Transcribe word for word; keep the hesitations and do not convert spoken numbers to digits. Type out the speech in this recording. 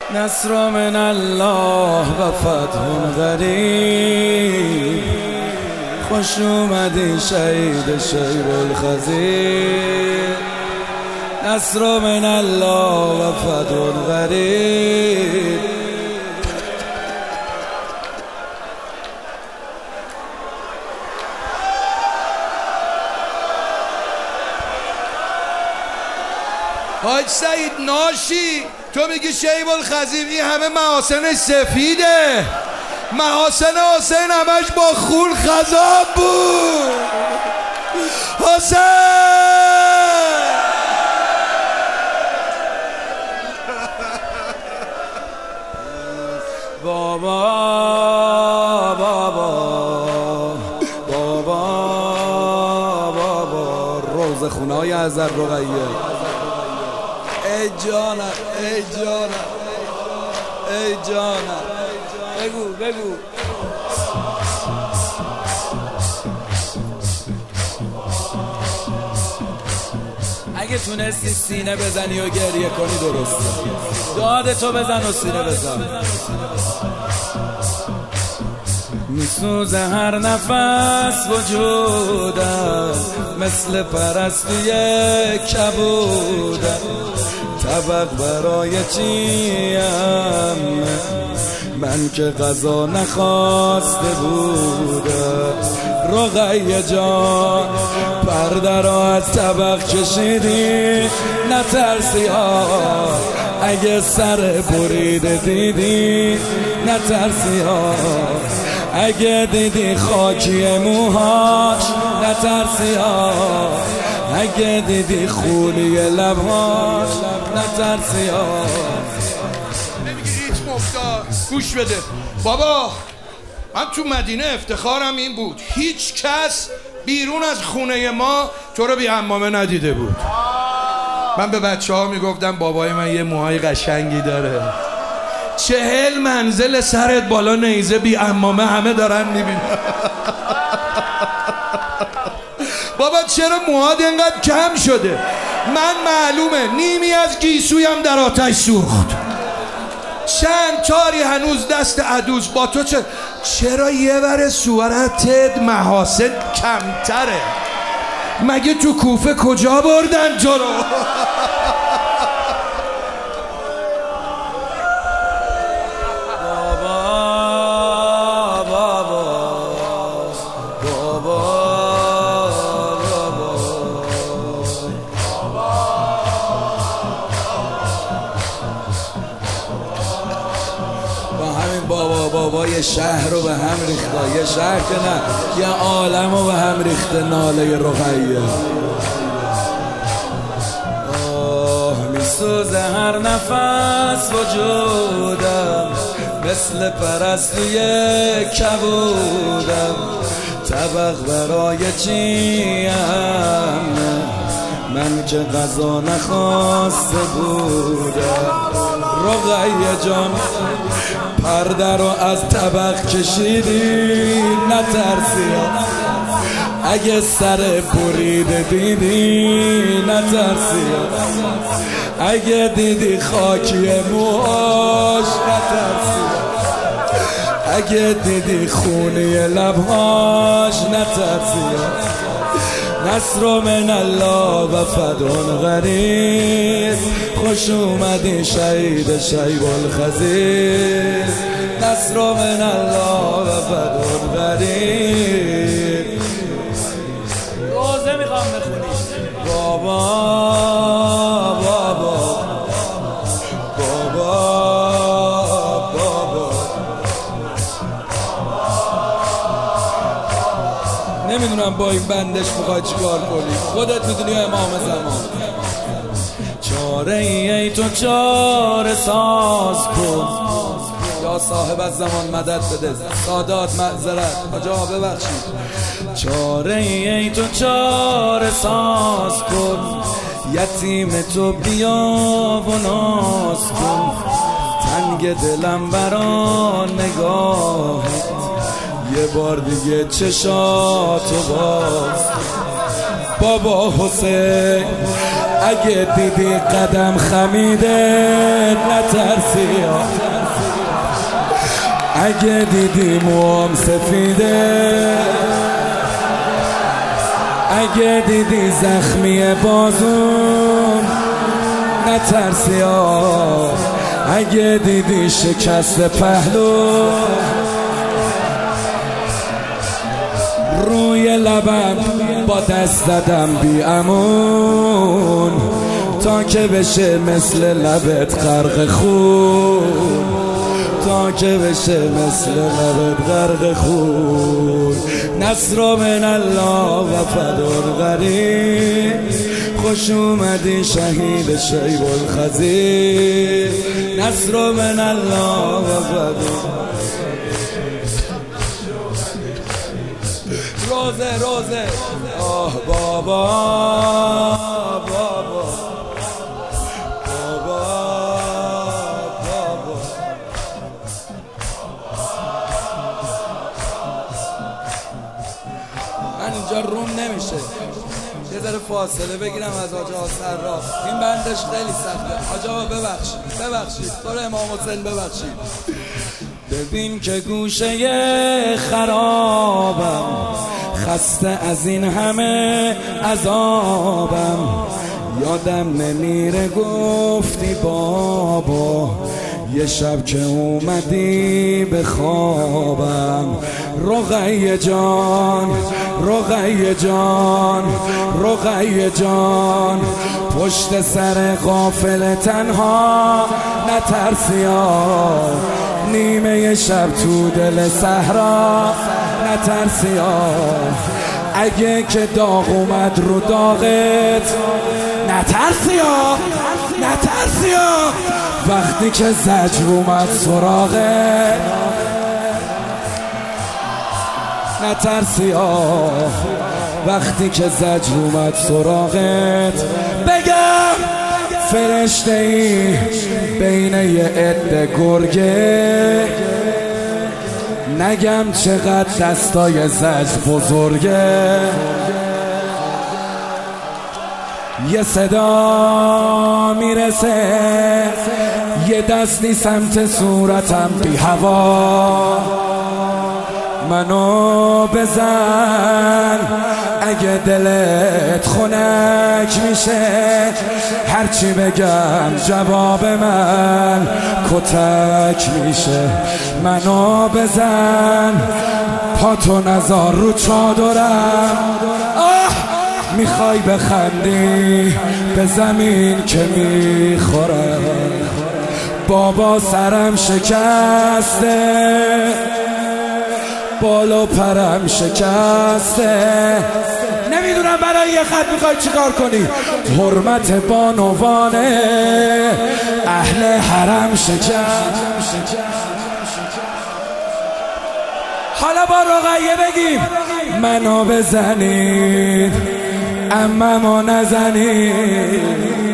نصر من الله و فتح قریب، خوش اومدی شهید شیب الخضیر. نصر من الله و فتح قریب. حاج سعید ناشی تو میگی شیب الخضیر، این همه محاسن سفیده، محاسن حسین همش با خون خضاب بود. حسین بابا بابا بابا بابا روز خونای ازر رقیه. ای جانم ای جانم ای جانم، بگو بگو. اگه تونستی سینه بزنی و گریه کنی درسته، داد تو بزن و سینه بزن. میسوزه هر نفس وجودم، مثل پرستی کبودم. طبق برای چیم من که غذا نخواسته بودم. رقیه جان پرده را از طبق کشیدی، نترسی ها اگه سر بریده دیدی، نترسی ها اگه دیدی خاکی موهاش، نترسی ها اگه دیدی خونی لبهاش، نترسی ها. نمیگی ریتم افتاد. گوش بده بابا، من تو مدینه افتخارم این بود هیچ کس بیرون از خونه ما تو رو بی عمامه ندیده بود. من به بچه ها میگفتم بابای من یه موهای قشنگی داره، چهل منزل سرت بالا نیزه بی عمامه همه دارن میبینن. بابا چرا موهات اینقدر کم شده؟ من معلومه نیمی از گیسویم در آتش سوخت، چند تاری هنوز دست عدوز با تو. چه؟ چرا یه بر صورتت محاسن کمتره؟ مگه تو کوفه کجا بردن تو رو؟ بابا بابا یه شهر رو به هم ریخته، یه شهر که نه یه عالم رو به هم ریخته. ناله رقیه آه میسوزه هر نفس وجودم، مثل پرستی کبودم. طبق برای چیم من که غذا نخواسته بودم. رقیه جان پرده رو از طبق کشیدی، نترسی اگه سر بریده دیدی، نترسی اگه دیدی خاکی موهاش، نترسی اگه دیدی خونی لبهاش، نترسی. نصر من الله و فتح قریب، خوش اومدی شهید شیب الخضیر. نصر من الله و فتح قریب. روزه میخوام بخونی بابا بابا بابا بابا. نمیدونم با این بندش میخوای چیکار کنی، خودت میدونی امام زمان. چاره ای تو چاره ساز کن، یا صاحب از زمان مدد بده. سادات معذرت آجا ببخشید. چاره ای تو چاره ساز کن، یتیم تو بیا و ناز کن. تنگ دلم بران نگاهت، یه بار دیگه چشاتو باز. بابا حسین اگه دیدی قدم خمیده نترسی، اگه دیدی موام سفیده، اگه دیدی زخمی بازون نترسی، اگه دیدی شکست پهلو روی لبم با دست زدم بی امون تا که بشه مثل لبت غرق خون، تا که بشه مثل لبت غرق خون. نصر من الله و فدر غریب، خوش اومدی شهید شیب الخزیر. نصر من الله و فدر روزه روزه آه بابا بابا بابا بابا. من اینجا روم نمیشه، یه ذره فاصله بگیرم از آجا سراف. این بندش خیلی سخته آجا، ببخشید ببخشید تو رو امام حسین ببخشید. ببین که گوشه خرابم، خسته از این همه عذابم. یادم نمیره گفتی بابا یه شب که اومدی به خوابم. رقیه جان رقیه جان رقیه جان، پشت سر غافل تنها نترسی، نیمه شب تو دل صحرا نترسی. اگه که داغ اومد رو داغت نترسی، نترسی. وقتی که زجر اومد سراغت نترسی، وقتی که زجر اومد سراغت. بگم فرشته ای بین یه عده گرگه، نگم چقدر دستای زجر بزرگه. یه صدا میرسه، یه دستی سمت صورتم بی هوا. منو بزن اگه دلت خنک میشه، هرچی بگم جواب من کتک میشه. منو بزن پاتو نزار رو چادرم، آه میخوای بخندی به زمین که میخورم. بابا سرم شکسته، بالا پرم شکسته، نمیدونم برای یه خط میخوای چیکار کنی. حرمت بانوانه اهل حرم شکست. حالا با رقیه بگیم منو بزنید، عممو نزنید.